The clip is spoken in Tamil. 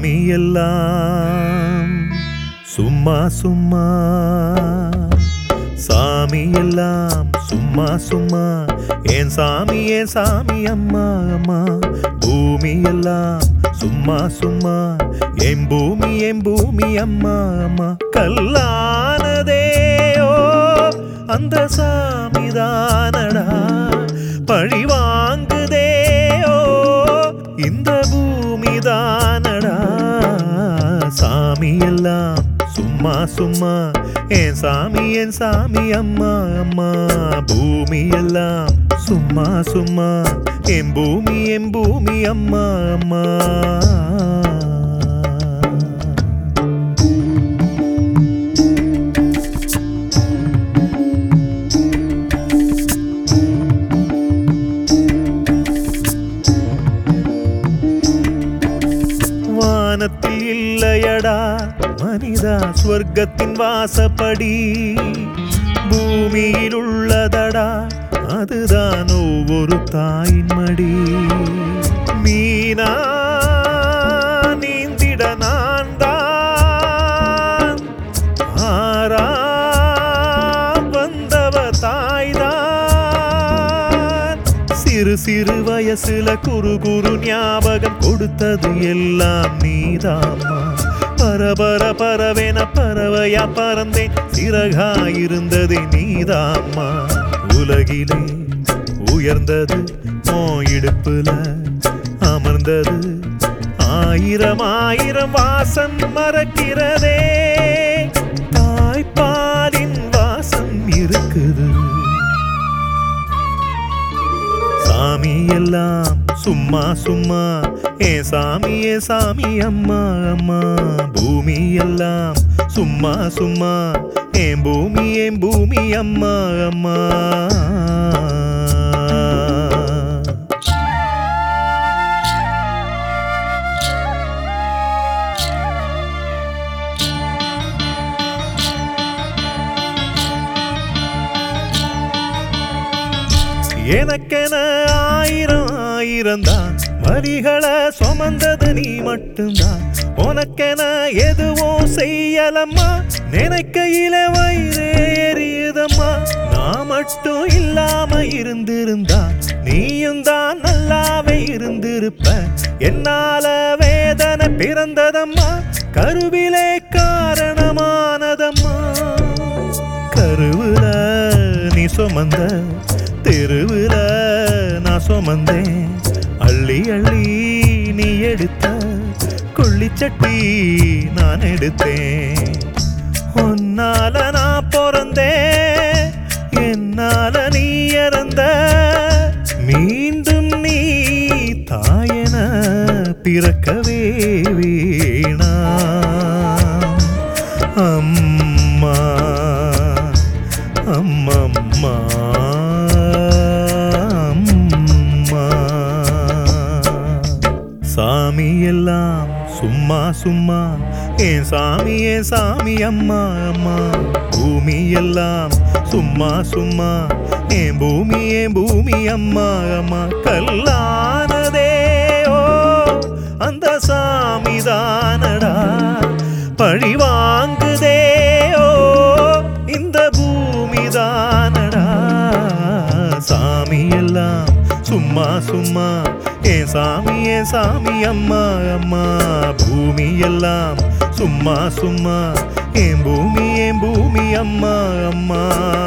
சாமி எல்லாம் சும்மா சும்மா, சாமி எல்லாம் சும்மா சும்மா, ஏன் சாமி அம்மா அம்மா. பூமி எல்லாம் சும்மா சும்மா, என் பூமி அம்மா அம்மா. கல்லானதேயோ அந்த சாமிதானடா, பழி வாங்குதேயோ இந்த பூமிதானடா. சாமி எல்லாம் சும்மா சும்மா, என் சாமி அம்மா அம்மா. பூமி எல்லாம் சும்மா சும்மா, என் பூமி அம்மா அம்மா. வானத்தில் இல்லையடா மனிதா ஸ்வர்க்கத்தின் வாசப்படி, பூமியில் உள்ளதடா அதுதான் ஒவ்வொரு தாயின் மடி. மீனா நீந்திட நான் தான், ஆரா வந்தவ தாய்தான். சிறு சிறு வயசுல குறு குறு ஞாபகம் கொடுத்தது எல்லாம் நீதாம்மா. பரவென பறவையா பறந்தேன், சிறகாயிருந்தது நீதாம்மா. உலகிலே உயர்ந்தது ஓ இடுப்புல அமர்ந்தது, ஆயிரம் ஆயிரம் வாசம் மறக்கிறதே, தாய்ப்பாலின் வாசம் இருக்குது. சாமி எல்லாம் சும்மா சும்மா, ஏன் சாமி அம்மா அம்மா. பூமி எல்லாம் சும்மா சும்மா, என் பூமி அம்மா அம்மா. எனக்கென ஆயிரம் ஆயிரம் தான் வரிகளை சுமந்தது நீ மட்டும்தான். உனக்கென எதுவும் செய்யலம்மா, நினைக்கையில வயிறு எரியுதம்மா. நான் மட்டும் இல்லாம இருந்திருந்தா நீயும் தான் நல்லாவே இருந்திருப்ப. என்னால வேதனை பிறந்ததம்மா, கருவிலே காரணமானதம்மா. கருவுல நீ சுமந்த, தெருவுல நான் சுமந்தேன். அள்ளி அள்ளி நீ எடுத்த கொள்ளிச்சட்டி நான் எடுத்தேன். உன்னால நான் பிறந்தேன், என்னால நீ இறந்த. மீண்டும் நீ தாயன பிறக்கவே வேணாம் அம்மா அம்மம்மா. சாமி எல்லாம் சும்மா சும்மா, ஏன் சாமி அம்மா அம்மா. பூமி எல்லாம் சும்மா சும்மா, என் பூமி அம்மா அம்மா. கல்லானதேயோ அந்த சாமிதானடா, பழி வாங்குதேயோ இந்த பூமிதானடா. சாமி எல்லாம் சும்மா சும்மா, ஏன் சாமி அம்மா அம்மா. பூமி எல்லாம் சும்மா சும்மா, என் பூமி அம்மா அம்மா.